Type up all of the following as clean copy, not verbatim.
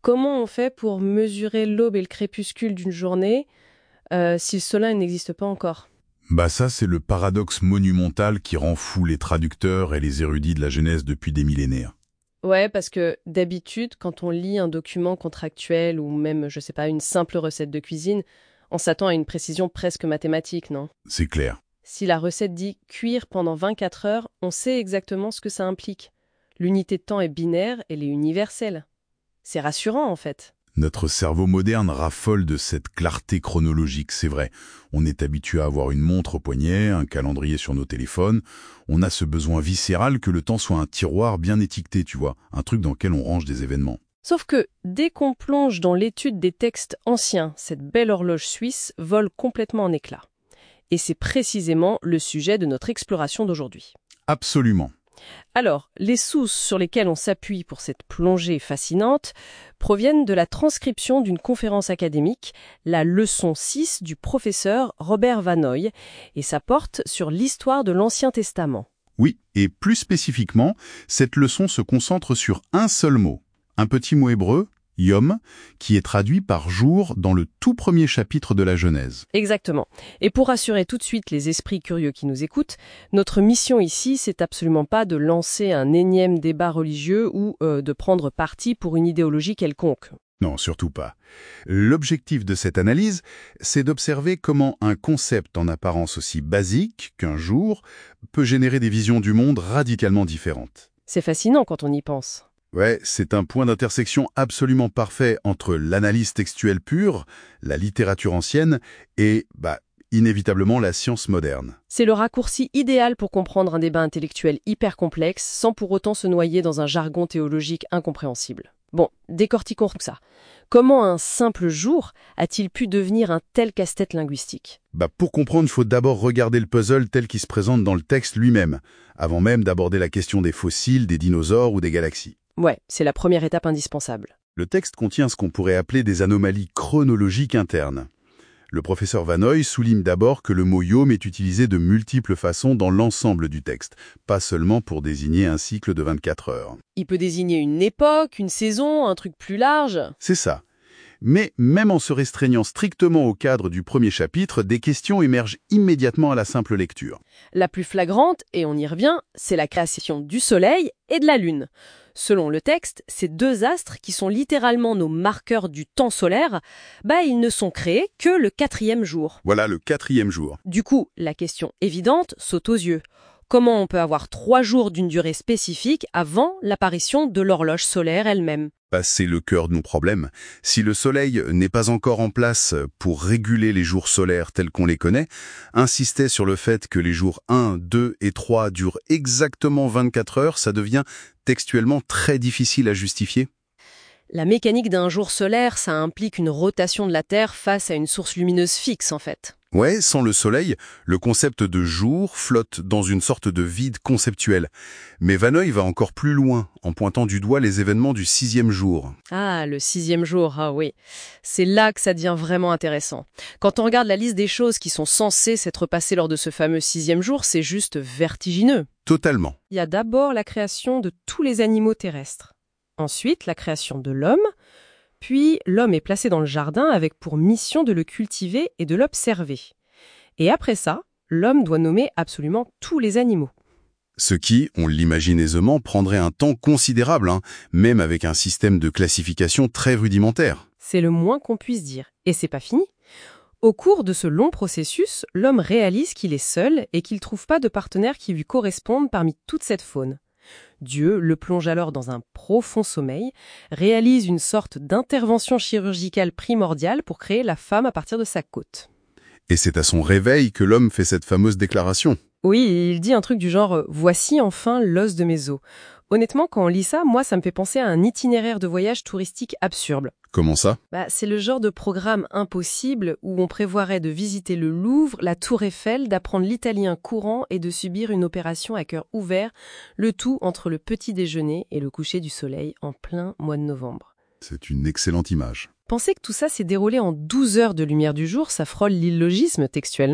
comment on fait pour mesurer l'aube et le crépuscule d'une journée si le soleil n'existe pas encore? Bah ça, c'est le paradoxe monumental qui rend fou les traducteurs et les érudits de la Genèse depuis des millénaires. Ouais, parce que d'habitude, quand on lit un document contractuel ou même, je sais pas, une simple recette de cuisine, on s'attend à une précision presque mathématique, non? C'est clair. Si la recette dit cuire pendant 24 heures, on sait exactement ce que ça implique. L'unité de temps est binaire, elle est universelle. C'est rassurant, en fait. Notre cerveau moderne raffole de cette clarté chronologique, c'est vrai. On est habitué à avoir une montre au poignet, un calendrier sur nos téléphones. On a ce besoin viscéral que le temps soit un tiroir bien étiqueté, tu vois, un truc dans lequel on range des événements. Sauf que, dès qu'on plonge dans l'étude des textes anciens, cette belle horloge suisse vole complètement en éclats. Et c'est précisément le sujet de notre exploration d'aujourd'hui. Absolument. Alors, les sources sur lesquelles on s'appuie pour cette plongée fascinante proviennent de la transcription d'une conférence académique, la leçon 6 du professeur Robert Vanoy, et ça porte sur l'histoire de l'Ancien Testament. Oui, et plus spécifiquement, cette leçon se concentre sur un seul mot, un petit mot hébreu, Yom, qui est traduit par jour dans le tout premier chapitre de la Genèse. Exactement. Et pour rassurer tout de suite les esprits curieux qui nous écoutent, notre mission ici, c'est absolument pas de lancer un énième débat religieux ou de prendre parti pour une idéologie quelconque. Non, surtout pas. L'objectif de cette analyse, c'est d'observer comment un concept en apparence aussi basique qu'un jour peut générer des visions du monde radicalement différentes. C'est fascinant quand on y pense. Ouais, c'est un point d'intersection absolument parfait entre l'analyse textuelle pure, la littérature ancienne et, inévitablement, la science moderne. C'est le raccourci idéal pour comprendre un débat intellectuel hyper complexe sans pour autant se noyer dans un jargon théologique incompréhensible. Bon, décortiquons tout ça. Comment un simple jour a-t-il pu devenir un tel casse-tête linguistique? Pour comprendre, il faut d'abord regarder le puzzle tel qu'il se présente dans le texte lui-même, avant même d'aborder la question des fossiles, des dinosaures ou des galaxies. Ouais, c'est la première étape indispensable. Le texte contient ce qu'on pourrait appeler des anomalies chronologiques internes. Le professeur Vanoy souligne d'abord que le mot yom est utilisé de multiples façons dans l'ensemble du texte, pas seulement pour désigner un cycle de 24 heures. Il peut désigner une époque, une saison, un truc plus large. C'est ça. Mais même en se restreignant strictement au cadre du premier chapitre, des questions émergent immédiatement à la simple lecture. La plus flagrante, et on y revient, c'est la création du Soleil et de la Lune. Selon le texte, ces deux astres, qui sont littéralement nos marqueurs du temps solaire, ils ne sont créés que le 4e jour. Voilà le 4e jour. Du coup, la question évidente saute aux yeux. Comment on peut avoir 3 jours d'une durée spécifique avant l'apparition de l'horloge solaire elle-même? C'est le cœur de nos problèmes. Si le Soleil n'est pas encore en place pour réguler les jours solaires tels qu'on les connaît, insister sur le fait que les jours 1, 2 et 3 durent exactement 24 heures, ça devient textuellement très difficile à justifier. La mécanique d'un jour solaire, ça implique une rotation de la Terre face à une source lumineuse fixe, en fait. Ouais, sans le Soleil, le concept de jour flotte dans une sorte de vide conceptuel. Mais Vanoy va encore plus loin, en pointant du doigt les événements du 6e jour. Ah, le 6e jour, ah oui. C'est là que ça devient vraiment intéressant. Quand on regarde la liste des choses qui sont censées s'être passées lors de ce fameux 6e jour, c'est juste vertigineux. Totalement. Il y a d'abord la création de tous les animaux terrestres. Ensuite, la création de l'homme. Puis, l'homme est placé dans le jardin avec pour mission de le cultiver et de l'observer. Et après ça, l'homme doit nommer absolument tous les animaux. Ce qui, on l'imagine aisément, prendrait un temps considérable, même avec un système de classification très rudimentaire. C'est le moins qu'on puisse dire. Et c'est pas fini. Au cours de ce long processus, l'homme réalise qu'il est seul et qu'il ne trouve pas de partenaire qui lui corresponde parmi toute cette faune. Dieu le plonge alors dans un profond sommeil, réalise une sorte d'intervention chirurgicale primordiale pour créer la femme à partir de sa côte. Et c'est à son réveil que l'homme fait cette fameuse déclaration. Oui, il dit un truc du genre « Voici enfin l'os de mes os ». Honnêtement, quand on lit ça, moi, ça me fait penser à un itinéraire de voyage touristique absurde. Comment ça? C'est le genre de programme impossible où on prévoirait de visiter le Louvre, la Tour Eiffel, d'apprendre l'italien courant et de subir une opération à cœur ouvert, le tout entre le petit déjeuner et le coucher du soleil en plein mois de novembre. C'est une excellente image. Penser que tout ça s'est déroulé en 12 heures de lumière du jour, ça frôle l'illogisme textuel, non?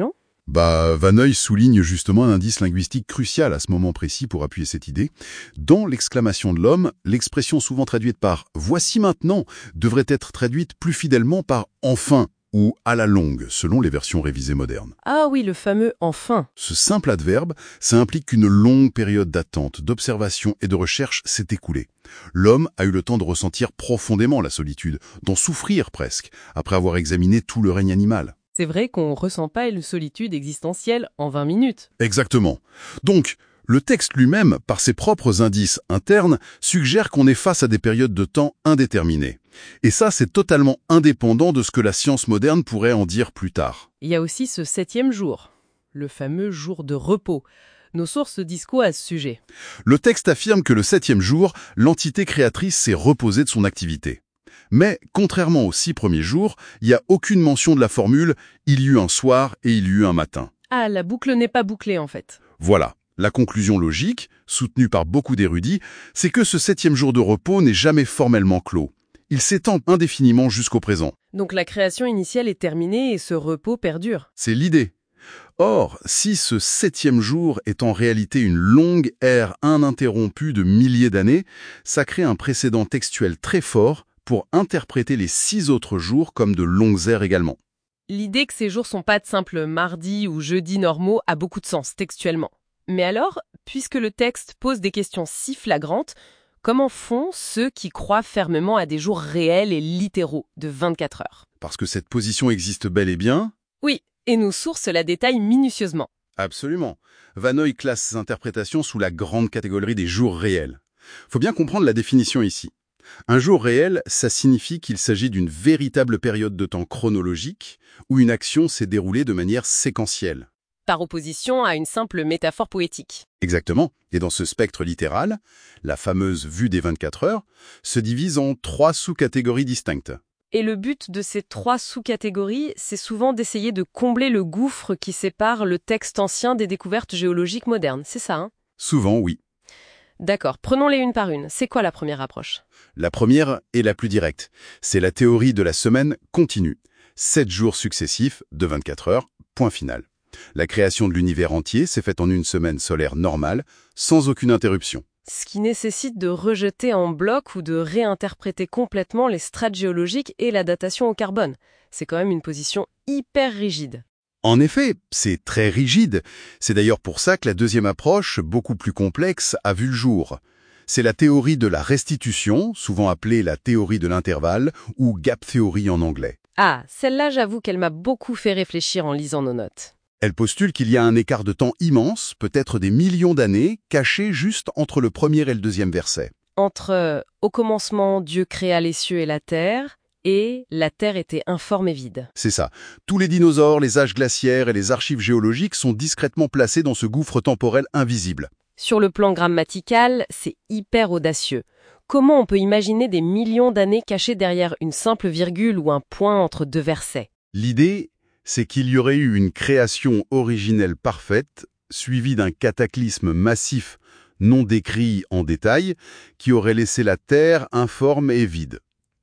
Vanoy souligne justement un indice linguistique crucial à ce moment précis pour appuyer cette idée. Dans l'exclamation de l'homme, l'expression souvent traduite par « voici maintenant » devrait être traduite plus fidèlement par « enfin » ou « à la longue », selon les versions révisées modernes. Ah oui, le fameux « enfin ». Ce simple adverbe, ça implique qu'une longue période d'attente, d'observation et de recherche s'est écoulée. L'homme a eu le temps de ressentir profondément la solitude, d'en souffrir presque, après avoir examiné tout le règne animal. C'est vrai qu'on ne ressent pas une solitude existentielle en 20 minutes. Exactement. Donc, le texte lui-même, par ses propres indices internes, suggère qu'on est face à des périodes de temps indéterminées. Et ça, c'est totalement indépendant de ce que la science moderne pourrait en dire plus tard. Il y a aussi ce 7e jour, le fameux jour de repos. Nos sources disent quoi à ce sujet? Le texte affirme que le 7e jour, l'entité créatrice s'est reposée de son activité. Mais, contrairement aux 6 premiers jours, il n'y a aucune mention de la formule « il y eut un soir et il y eut un matin ». Ah, la boucle n'est pas bouclée en fait. Voilà. La conclusion logique, soutenue par beaucoup d'érudits, c'est que ce 7e jour de repos n'est jamais formellement clos. Il s'étend indéfiniment jusqu'au présent. Donc la création initiale est terminée et ce repos perdure. C'est l'idée. Or, si ce 7e jour est en réalité une longue ère ininterrompue de milliers d'années, ça crée un précédent textuel très fort pour interpréter les 6 autres jours comme de longues ères également. L'idée que ces jours sont pas de simples mardis ou jeudis normaux a beaucoup de sens textuellement. Mais alors, puisque le texte pose des questions si flagrantes, comment font ceux qui croient fermement à des jours réels et littéraux de 24 heures? Parce que cette position existe bel et bien. Oui, et nos sources la détaillent minutieusement. Absolument. Vanoy classe ces interprétations sous la grande catégorie des jours réels. Faut bien comprendre la définition ici. Un jour réel, ça signifie qu'il s'agit d'une véritable période de temps chronologique où une action s'est déroulée de manière séquentielle. Par opposition à une simple métaphore poétique. Exactement. Et dans ce spectre littéral, la fameuse vue des 24 heures se divise en 3 sous-catégories distinctes. Et le but de ces 3 sous-catégories, c'est souvent d'essayer de combler le gouffre qui sépare le texte ancien des découvertes géologiques modernes. C'est ça, hein? Souvent, oui. D'accord, prenons-les une par une. C'est quoi la première approche? La première est la plus directe. C'est la théorie de la semaine continue. 7 jours successifs de 24 heures, point final. La création de l'univers entier s'est faite en une semaine solaire normale, sans aucune interruption. Ce qui nécessite de rejeter en bloc ou de réinterpréter complètement les strates géologiques et la datation au carbone. C'est quand même une position hyper rigide. En effet, c'est très rigide. C'est d'ailleurs pour ça que la deuxième approche, beaucoup plus complexe, a vu le jour. C'est la théorie de la restitution, souvent appelée la théorie de l'intervalle, ou gap theory en anglais. Ah, celle-là, j'avoue qu'elle m'a beaucoup fait réfléchir en lisant nos notes. Elle postule qu'il y a un écart de temps immense, peut-être des millions d'années, caché juste entre le premier et le deuxième verset. Entre au commencement, Dieu créa les cieux et la terre, et la terre était informe et vide. C'est ça. Tous les dinosaures, les âges glaciaires et les archives géologiques sont discrètement placés dans ce gouffre temporel invisible. Sur le plan grammatical, c'est hyper audacieux. Comment on peut imaginer des millions d'années cachées derrière une simple virgule ou un point entre 2 versets? L'idée, c'est qu'il y aurait eu une création originelle parfaite, suivie d'un cataclysme massif non décrit en détail, qui aurait laissé la Terre informe et vide.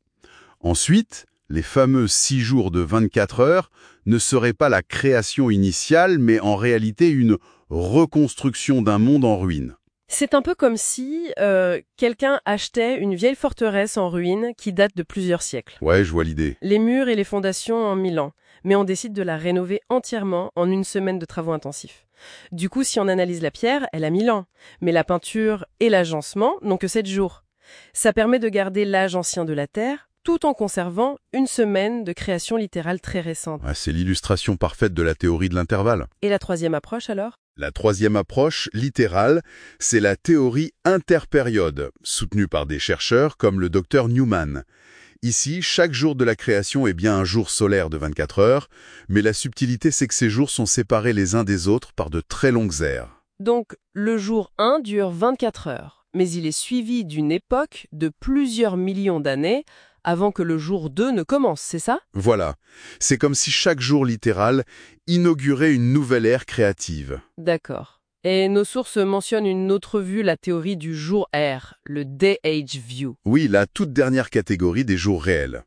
Ensuite, les fameux 6 jours de 24 heures ne seraient pas la création initiale, mais en réalité une reconstruction d'un monde en ruine. C'est un peu comme si quelqu'un achetait une vieille forteresse en ruine qui date de plusieurs siècles. Ouais, je vois l'idée. Les murs et les fondations en 1000 ans, mais on décide de la rénover entièrement en une semaine de travaux intensifs. Du coup, si on analyse la pierre, elle a 1000 ans, mais la peinture et l'agencement n'ont que 7 jours. Ça permet de garder l'âge ancien de la Terre, tout en conservant une semaine de création littérale très récente. Ouais, c'est l'illustration parfaite de la théorie de l'intervalle. Et la troisième approche alors? La troisième approche, littérale, c'est la théorie interpériode, soutenue par des chercheurs comme le Dr Newman. Ici, chaque jour de la création est bien un jour solaire de 24 heures, mais la subtilité c'est que ces jours sont séparés les uns des autres par de très longues ères. Donc, le jour 1 dure 24 heures, mais il est suivi d'une époque de plusieurs millions d'années avant que le jour 2 ne commence, c'est ça? Voilà. C'est comme si chaque jour littéral inaugurait une nouvelle ère créative. D'accord. Et nos sources mentionnent une autre vue, la théorie du jour R, le Day Age View. Oui, la toute dernière catégorie des jours réels.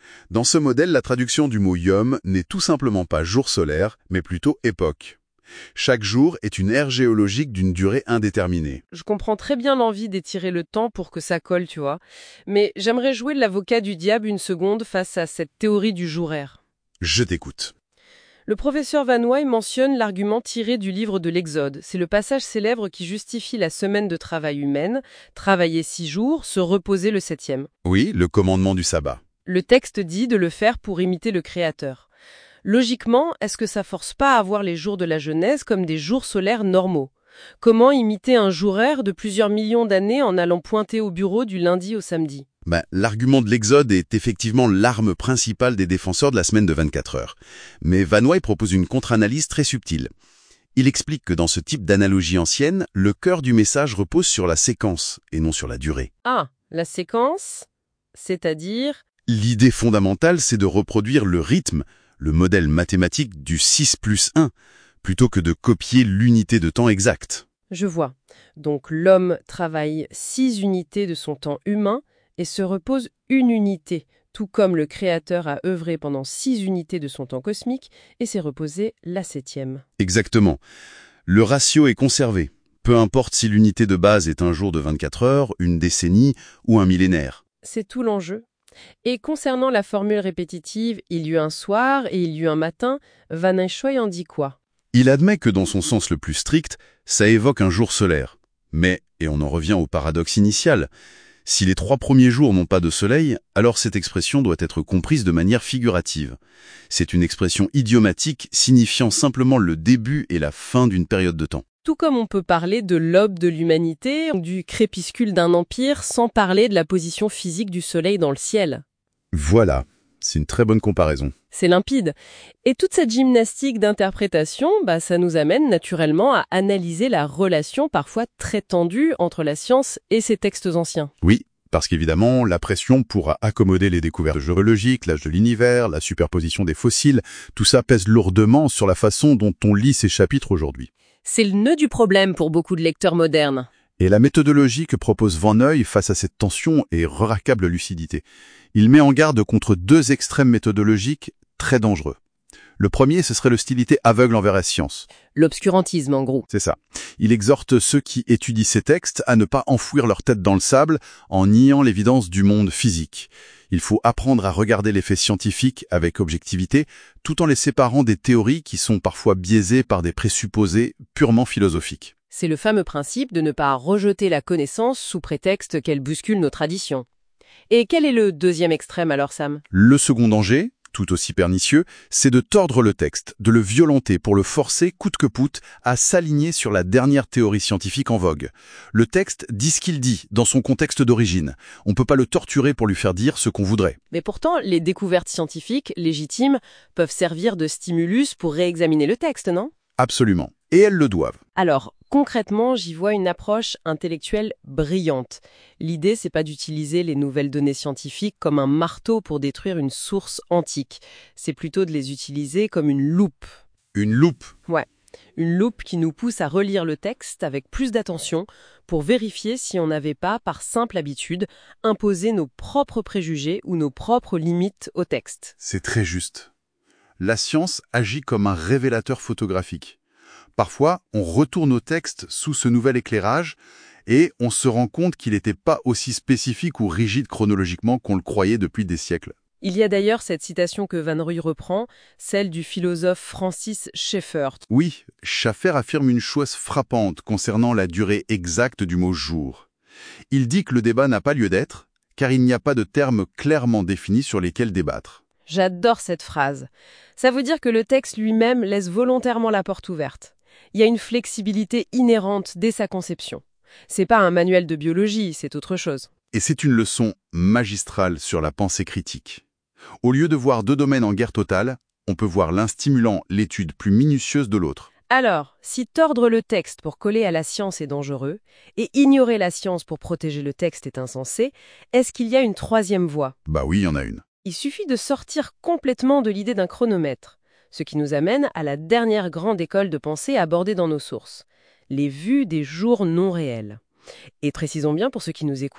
Dans ce modèle, la traduction du mot yom n'est tout simplement pas jour solaire, mais plutôt époque. Chaque jour est une ère géologique d'une durée indéterminée. Je comprends très bien l'envie d'étirer le temps pour que ça colle, tu vois. Mais j'aimerais jouer l'avocat du diable une seconde face à cette théorie du jour-aire. Je t'écoute. Le professeur Van Wye mentionne l'argument tiré du livre de l'Exode. C'est le passage célèbre qui justifie la semaine de travail humaine, travailler 6 jours, se reposer le 7e. Oui, le commandement du sabbat. Le texte dit de le faire pour imiter le Créateur. Logiquement, est-ce que ça force pas à voir les jours de la Genèse comme des jours solaires normaux? Comment imiter un jour-aire de plusieurs millions d'années en allant pointer au bureau du lundi au samedi? L'argument de l'Exode est effectivement l'arme principale des défenseurs de la semaine de 24 heures. Mais Van Wye propose une contre-analyse très subtile. Il explique que dans ce type d'analogie ancienne, le cœur du message repose sur la séquence et non sur la durée. Ah, la séquence, c'est-à-dire... L'idée fondamentale, c'est de reproduire le rythme, le modèle mathématique du 6 plus 1, plutôt que de copier l'unité de temps exacte. Je vois. Donc l'homme travaille 6 unités de son temps humain et se repose une unité, tout comme le Créateur a œuvré pendant 6 unités de son temps cosmique et s'est reposé la 7e. Exactement. Le ratio est conservé, peu importe si l'unité de base est un jour de 24 heures, une décennie ou un millénaire. C'est tout l'enjeu. Et concernant la formule répétitive « il y eut un soir et il y eut un matin », Van Eyschoy en dit quoi? Il admet que dans son sens le plus strict, ça évoque un jour solaire. Mais, et on en revient au paradoxe initial, si les 3 premiers jours n'ont pas de soleil, alors cette expression doit être comprise de manière figurative. C'est une expression idiomatique signifiant simplement le début et la fin d'une période de temps. Tout comme on peut parler de l'aube de l'humanité ou du crépuscule d'un empire sans parler de la position physique du soleil dans le ciel. Voilà, c'est une très bonne comparaison. C'est limpide. Et toute cette gymnastique d'interprétation, ça nous amène naturellement à analyser la relation parfois très tendue entre la science et ces textes anciens. Oui, parce qu'évidemment, la pression pour accommoder les découvertes géologiques, l'âge de l'univers, la superposition des fossiles, tout ça pèse lourdement sur la façon dont on lit ces chapitres aujourd'hui. C'est le nœud du problème pour beaucoup de lecteurs modernes. Et la méthodologie que propose Van Wye face à cette tension est remarquable lucidité. Il met en garde contre 2 extrêmes méthodologiques très dangereux. Le premier, ce serait l'hostilité aveugle envers la science. L'obscurantisme, en gros. C'est ça. Il exhorte ceux qui étudient ces textes à ne pas enfouir leur tête dans le sable en niant l'évidence du monde physique. Il faut apprendre à regarder les faits scientifiques avec objectivité, tout en les séparant des théories qui sont parfois biaisées par des présupposés purement philosophiques. C'est le fameux principe de ne pas rejeter la connaissance sous prétexte qu'elle bouscule nos traditions. Et quel est le deuxième extrême alors, Sam? Le second danger, tout aussi pernicieux, c'est de tordre le texte, de le violenter pour le forcer coûte que coûte à s'aligner sur la dernière théorie scientifique en vogue. Le texte dit ce qu'il dit dans son contexte d'origine. On ne peut pas le torturer pour lui faire dire ce qu'on voudrait. Mais pourtant, les découvertes scientifiques légitimes peuvent servir de stimulus pour réexaminer le texte, non? Absolument. Et elles le doivent. Alors, concrètement, j'y vois une approche intellectuelle brillante. L'idée, c'est pas d'utiliser les nouvelles données scientifiques comme un marteau pour détruire une source antique. C'est plutôt de les utiliser comme une loupe. Une loupe. Ouais, une loupe qui nous pousse à relire le texte avec plus d'attention pour vérifier si on n'avait pas, par simple habitude, imposé nos propres préjugés ou nos propres limites au texte. C'est très juste. La science agit comme un révélateur photographique. Parfois, on retourne au texte sous ce nouvel éclairage et on se rend compte qu'il n'était pas aussi spécifique ou rigide chronologiquement qu'on le croyait depuis des siècles. Il y a d'ailleurs cette citation que Van Wye reprend, celle du philosophe Francis Schaeffer. Oui, Schaeffer affirme une chose frappante concernant la durée exacte du mot « jour ». Il dit que le débat n'a pas lieu d'être, car il n'y a pas de termes clairement définis sur lesquels débattre. J'adore cette phrase. Ça veut dire que le texte lui-même laisse volontairement la porte ouverte. Il y a une flexibilité inhérente dès sa conception. C'est pas un manuel de biologie, c'est autre chose. Et c'est une leçon magistrale sur la pensée critique. Au lieu de voir 2 domaines en guerre totale, on peut voir l'un stimulant l'étude plus minutieuse de l'autre. Alors, si tordre le texte pour coller à la science est dangereux, et ignorer la science pour protéger le texte est insensé, est-ce qu'il y a une troisième voie? Bah oui, il y en a une. Il suffit de sortir complètement de l'idée d'un chronomètre, ce qui nous amène à la dernière grande école de pensée abordée dans nos sources, les vues des jours non réels. Et précisons bien pour ceux qui nous écoutent,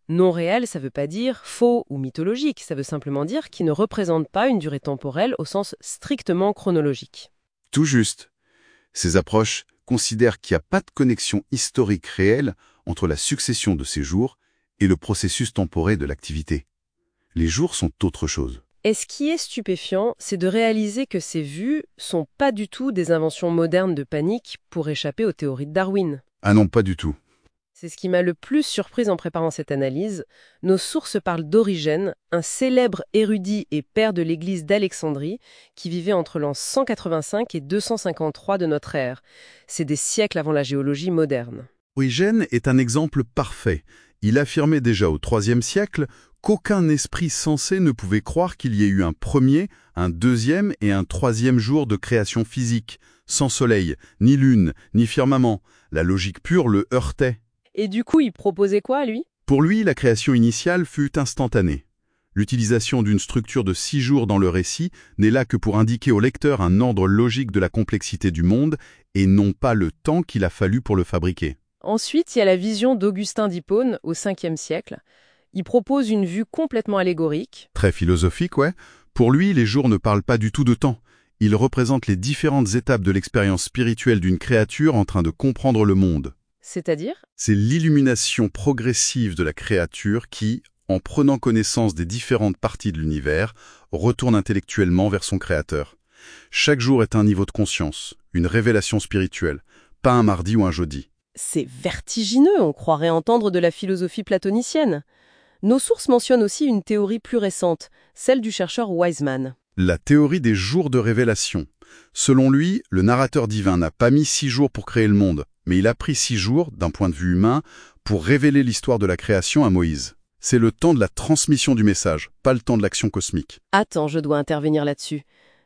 Non réel, ça veut pas dire faux ou mythologique, ça veut simplement dire qui ne représente pas une durée temporelle au sens strictement chronologique. Tout juste. Ces approches considèrent qu'il n'y a pas de connexion historique réelle entre la succession de ces jours et le processus temporel de l'activité. Les jours sont autre chose. Et ce qui est stupéfiant, c'est de réaliser que ces vues sont pas du tout des inventions modernes de panique pour échapper aux théories de Darwin. Ah non, pas du tout. C'est ce qui m'a le plus surprise en préparant cette analyse. Nos sources parlent d'Origène, un célèbre érudit et père de l'église d'Alexandrie, qui vivait entre l'an 185 et 253 de notre ère. C'est des siècles avant la géologie moderne. Origène est un exemple parfait. Il affirmait déjà au IIIe siècle qu'aucun esprit sensé ne pouvait croire qu'il y ait eu un premier, un deuxième et un troisième jour de création physique, sans soleil, ni lune, ni firmament. La logique pure le heurtait. Et du coup, il proposait quoi, lui ? Pour lui, la création initiale fut instantanée. L'utilisation d'une structure de 6 jours dans le récit n'est là que pour indiquer au lecteur un ordre logique de la complexité du monde et non pas le temps qu'il a fallu pour le fabriquer. Ensuite, il y a la vision d'Augustin d'Hippone au 5e siècle. Il propose une vue complètement allégorique. Très philosophique, ouais. Pour lui, les jours ne parlent pas du tout de temps. Ils représentent les différentes étapes de l'expérience spirituelle d'une créature en train de comprendre le monde. C'est-à-dire ? C'est l'illumination progressive de la créature qui, en prenant connaissance des différentes parties de l'univers, retourne intellectuellement vers son créateur. Chaque jour est un niveau de conscience, une révélation spirituelle, pas un mardi ou un jeudi. C'est vertigineux, on croirait entendre de la philosophie platonicienne. Nos sources mentionnent aussi une théorie plus récente, celle du chercheur Wiseman. La théorie des jours de révélation. Selon lui, le narrateur divin n'a pas mis 6 jours pour créer le monde, mais il a pris 6 jours, d'un point de vue humain, pour révéler l'histoire de la création à Moïse. C'est le temps de la transmission du message, pas le temps de l'action cosmique. Attends, je dois intervenir là-dessus.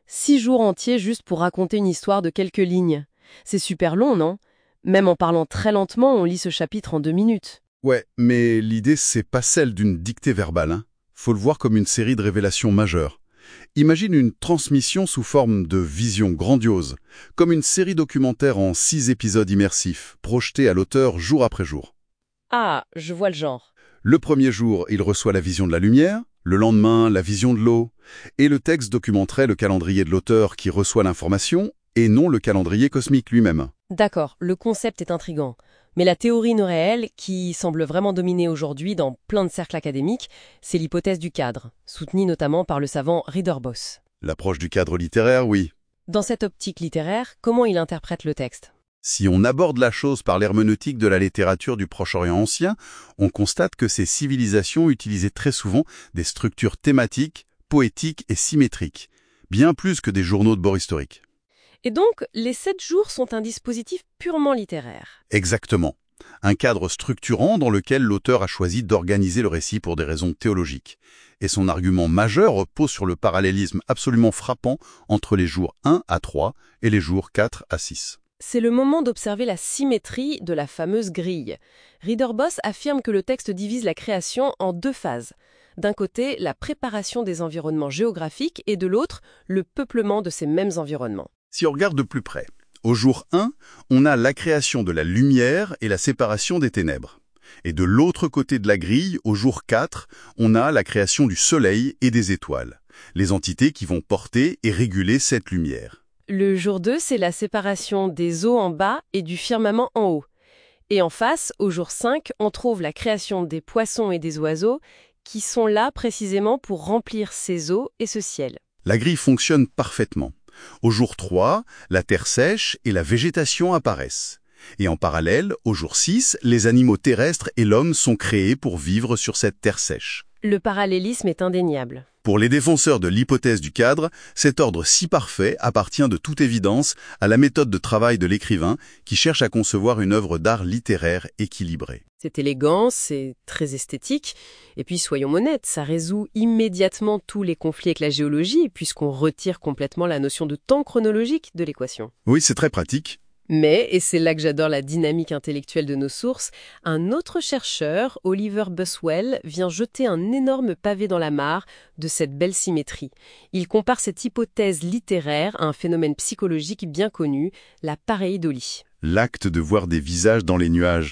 6 jours entiers juste pour raconter une histoire de quelques lignes. C'est super long, non ? Même en parlant très lentement, on lit ce chapitre en 2 minutes. Ouais, mais l'idée, c'est pas celle d'une dictée verbale, hein. Faut le voir comme une série de révélations majeures. Imagine une transmission sous forme de vision grandiose, comme une série documentaire en 6 épisodes immersifs, projetés à l'auteur jour après jour. Ah, je vois le genre. Le premier jour, il reçoit la vision de la lumière, le lendemain, la vision de l'eau, et le texte documenterait le calendrier de l'auteur qui reçoit l'information, et non le calendrier cosmique lui-même. D'accord, le concept est intriguant. Mais la théorie non réelle, qui semble vraiment dominer aujourd'hui dans plein de cercles académiques, c'est l'hypothèse du cadre, soutenue notamment par le savant Ridderbos. L'approche du cadre littéraire, oui. Dans cette optique littéraire, comment il interprète le texte ? Si on aborde la chose par l'herméneutique de la littérature du Proche-Orient ancien, on constate que ces civilisations utilisaient très souvent des structures thématiques, poétiques et symétriques, bien plus que des journaux de bord historiques. Et donc, les 7 jours sont un dispositif purement littéraire. Exactement. Un cadre structurant dans lequel l'auteur a choisi d'organiser le récit pour des raisons théologiques. Et son argument majeur repose sur le parallélisme absolument frappant entre les jours 1 à 3 et les jours 4 à 6. C'est le moment d'observer la symétrie de la fameuse grille. Ridderbos affirme que le texte divise la création en 2 phases. D'un côté, la préparation des environnements géographiques et de l'autre, le peuplement de ces mêmes environnements. Si on regarde de plus près, au jour 1, on a la création de la lumière et la séparation des ténèbres. Et de l'autre côté de la grille, au jour 4, on a la création du soleil et des étoiles, les entités qui vont porter et réguler cette lumière. Le jour 2, c'est la séparation des eaux en bas et du firmament en haut. Et en face, au jour 5, on trouve la création des poissons et des oiseaux qui sont là précisément pour remplir ces eaux et ce ciel. La grille fonctionne parfaitement. Au jour 3, la terre sèche et la végétation apparaissent. Et en parallèle, au jour 6, les animaux terrestres et l'homme sont créés pour vivre sur cette terre sèche. Le parallélisme est indéniable. Pour les défenseurs de l'hypothèse du cadre, cet ordre si parfait appartient de toute évidence à la méthode de travail de l'écrivain qui cherche à concevoir une œuvre d'art littéraire équilibrée. C'est élégant, c'est très esthétique, et puis soyons honnêtes, ça résout immédiatement tous les conflits avec la géologie, puisqu'on retire complètement la notion de temps chronologique de l'équation. Oui, c'est très pratique. Mais, et c'est là que j'adore la dynamique intellectuelle de nos sources, un autre chercheur, Oliver Buswell, vient jeter un énorme pavé dans la mare de cette belle symétrie. Il compare cette hypothèse littéraire à un phénomène psychologique bien connu, la pareidolie. L'acte de voir des visages dans les nuages.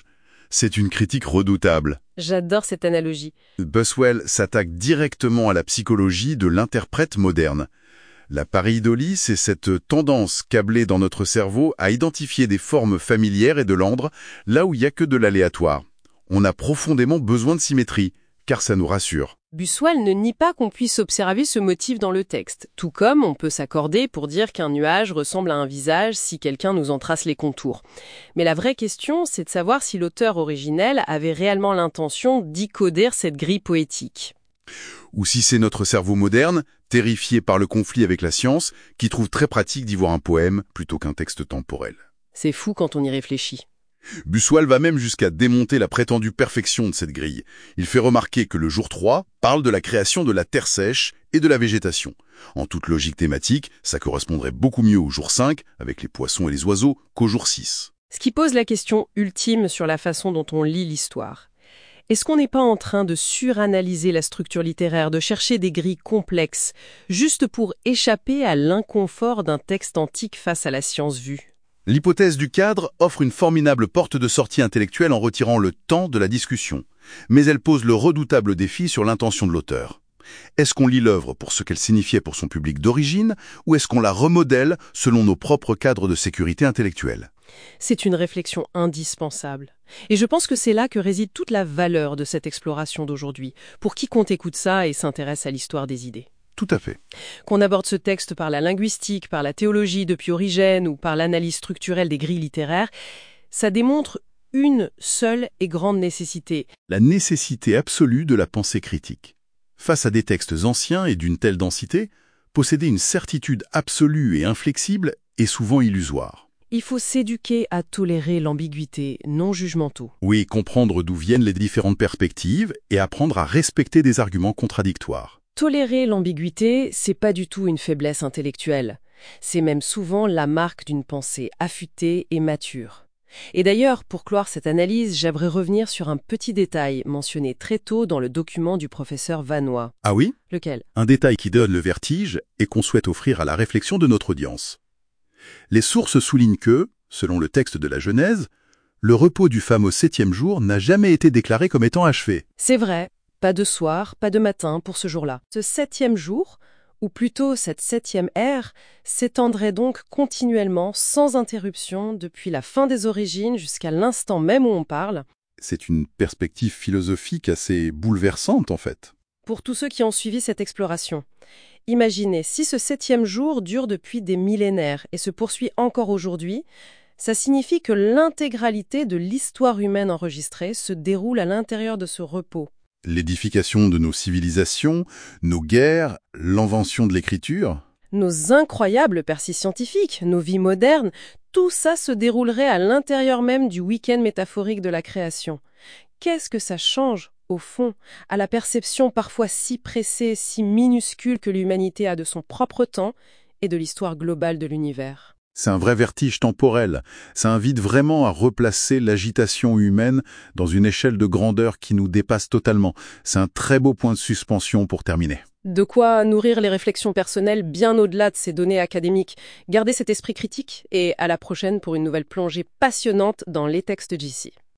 C'est une critique redoutable. J'adore cette analogie. Buswell s'attaque directement à la psychologie de l'interprète moderne. La pareidolie, c'est cette tendance câblée dans notre cerveau à identifier des formes familières et de l'ordre, là où il n'y a que de l'aléatoire. On a profondément besoin de symétrie, car ça nous rassure. Buswell ne nie pas qu'on puisse observer ce motif dans le texte, tout comme on peut s'accorder pour dire qu'un nuage ressemble à un visage si quelqu'un nous en trace les contours. Mais la vraie question, c'est de savoir si l'auteur originel avait réellement l'intention d'y coder cette grille poétique. Ou si c'est notre cerveau moderne, terrifié par le conflit avec la science, qui trouve très pratique d'y voir un poème plutôt qu'un texte temporel. C'est fou quand on y réfléchit. Buswell va même jusqu'à démonter la prétendue perfection de cette grille. Il fait remarquer que le jour 3 parle de la création de la terre sèche et de la végétation. En toute logique thématique, ça correspondrait beaucoup mieux au jour 5, avec les poissons et les oiseaux, qu'au jour 6. Ce qui pose la question ultime sur la façon dont on lit l'histoire. Est-ce qu'on n'est pas en train de suranalyser la structure littéraire, de chercher des grilles complexes, juste pour échapper à l'inconfort d'un texte antique face à la science vue ? L'hypothèse du cadre offre une formidable porte de sortie intellectuelle en retirant le temps de la discussion. Mais elle pose le redoutable défi sur l'intention de l'auteur. Est-ce qu'on lit l'œuvre pour ce qu'elle signifiait pour son public d'origine, ou est-ce qu'on la remodèle selon nos propres cadres de sécurité intellectuelle ? C'est une réflexion indispensable. Et je pense que c'est là que réside toute la valeur de cette exploration d'aujourd'hui, pour quiconque écoute ça et s'intéresse à l'histoire des idées. Tout à fait. Qu'on aborde ce texte par la linguistique, par la théologie depuis Origène ou par l'analyse structurelle des grilles littéraires, ça démontre une seule et grande nécessité. La nécessité absolue de la pensée critique. Face à des textes anciens et d'une telle densité, posséder une certitude absolue et inflexible est souvent illusoire. Il faut s'éduquer à tolérer l'ambiguïté, non jugementaux. Oui, comprendre d'où viennent les différentes perspectives et apprendre à respecter des arguments contradictoires. Tolérer l'ambiguïté, c'est pas du tout une faiblesse intellectuelle. C'est même souvent la marque d'une pensée affûtée et mature. Et d'ailleurs, pour clore cette analyse, j'aimerais revenir sur un petit détail mentionné très tôt dans le document du professeur Vanois. Ah oui ? Lequel ? Un détail qui donne le vertige et qu'on souhaite offrir à la réflexion de notre audience. Les sources soulignent que, selon le texte de la Genèse, le repos du fameux 7e jour n'a jamais été déclaré comme étant achevé. C'est vrai. Pas de soir, pas de matin pour ce jour-là. Ce 7e jour, ou plutôt cette 7e ère, s'étendrait donc continuellement, sans interruption, depuis la fin des origines jusqu'à l'instant même où on parle. C'est une perspective philosophique assez bouleversante, en fait. Pour tous ceux qui ont suivi cette exploration. Imaginez, si ce 7e jour dure depuis des millénaires et se poursuit encore aujourd'hui, ça signifie que l'intégralité de l'histoire humaine enregistrée se déroule à l'intérieur de ce repos. L'édification de nos civilisations, nos guerres, l'invention de l'écriture. Nos incroyables percis scientifiques, nos vies modernes, tout ça se déroulerait à l'intérieur même du week-end métaphorique de la création. Qu'est-ce que ça change, au fond, à la perception parfois si pressée, si minuscule que l'humanité a de son propre temps et de l'histoire globale de l'univers ? C'est un vrai vertige temporel. Ça invite vraiment à replacer l'agitation humaine dans une échelle de grandeur qui nous dépasse totalement. C'est un très beau point de suspension pour terminer. De quoi nourrir les réflexions personnelles bien au-delà de ces données académiques. Gardez cet esprit critique et à la prochaine pour une nouvelle plongée passionnante dans les textes d'ici.